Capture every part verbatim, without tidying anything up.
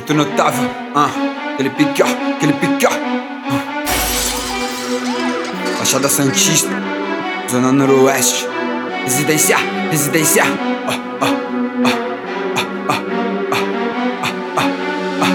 Bruto notável, ah, aquele pique, ó, aquele pique, ó. Baixada Santista, Zona Noroeste, residência, residência. Ah, ah, ah, ah, ah, ah, ah, ah,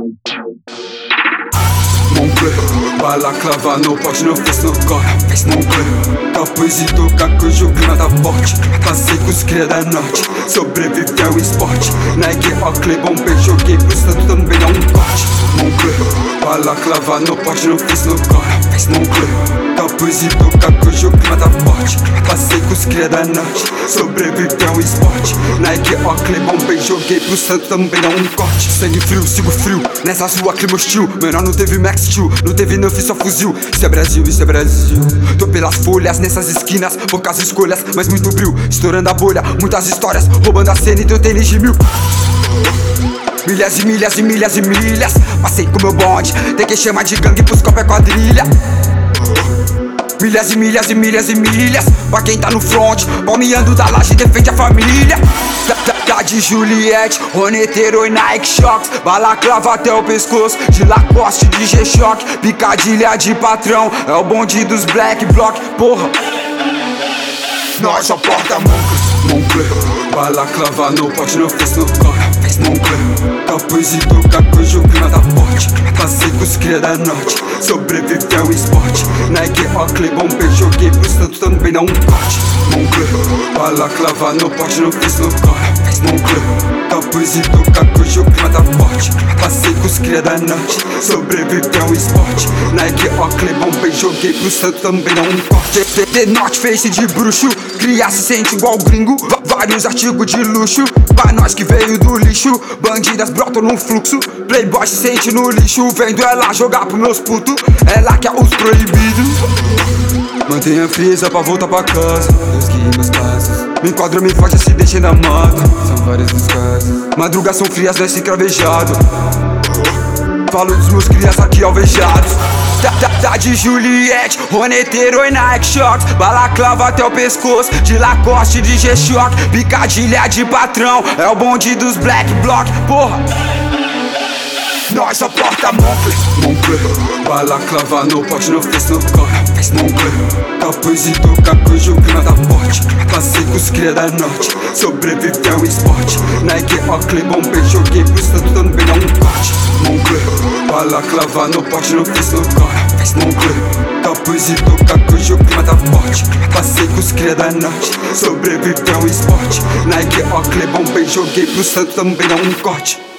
ah. Moncler, balaclava no pote, não fez no cor, fez Moncler. Capuz e toca cujo o clima tá forte. Passei com os cria da norte, sobreviveu o esporte. Nike, Oakley, bombei, joguei pro santo, também dá um corte. Moncler, balaclava no pote, não fez no cor, fez Moncler. Capuz e toca cujo o clima tá forte. Passei com os cria da norte, sobreviveu o esporte. Nike, Oakley, bombei, joguei pro santo, também dá um corte. Sangue frio, sigo frio, nessa rua clima hostil. Menor não teve Max Steel, não teve Nuff, só fuzil. Isso é Brasil, isso é Brasil. Tô pelas folhas, nessas esquinas, poucas escolhas, mas muito brilho. Estourando a bolha, muitas histórias, roubando a cena e teu tênis de mil. Milhas e milhas e milhas e milhas, passei com meu bonde, tem que chamar de gangue pros copos é quadrilha. Milhas e milhas e milhas e milhas, pra quem tá no front, palmeando da laje, defende a família. Tá de Juliette, Roneteiro e Nike Shox, balaclava até o pescoço, de Lacoste, de G-Shock, picadilha de patrão, é o bonde dos Black Block, porra. Nós só porta Moncler, Moncler, balaclava no pote, não fez no cor, fez Moncler. Capuz e toca cujo o clima tá forte. Passei com os cria da norte, sobreviveu o esporte. Nike, Oakley, bombei, joguei pro santo, também dá um corte. Moncler, balaclava no pote, não fez no cor, fez Moncler. Capuz e toca cujo o clima tá forte. Passei com os cria da norte, sobreviveu o esporte. Nike, Oakley, bombei, joguei pro santo, também dá um corte. The North Face de bruxo, cria se sente igual gringo. Vários artigos de luxo, pra nós que veio do lixo. Bandidas brotam no fluxo, playboy se sente no lixo. Vendo ela jogar pros meus putos, ela que é os proibidos. Mantenha frieza pra voltar pra casa, Deus que meus passos. Me enquadra, me foge, se deixa na mata. São vários os casos, madrugas são frias, nós se cravejado. Falo dos meus crias aqui alvejados. Tá, tá, tá de Juliette, Roneteiro e Nike Shox, balaclava até o pescoço, de Lacoste, de G-Shock, picadilha de patrão, é o bonde dos Black Block, porra. Nós só porta Moncler, Moncler, balaclava no pote, não fez no cor, fez Moncler. Capuz e toca cujo o clima tá forte. Passei com os cria da norte, sobreviveu o esporte. Nike, Oakley, bombei, joguei pro santo, também dá um corte. Moncler, balaclava no pote, não fez no cor, fez Moncler. Capuz e toca cujo o clima tá forte. Passei com os cria da norte, sobreviveu o esporte. Nike, Oakley, bombei, joguei pro santo, também dá um corte.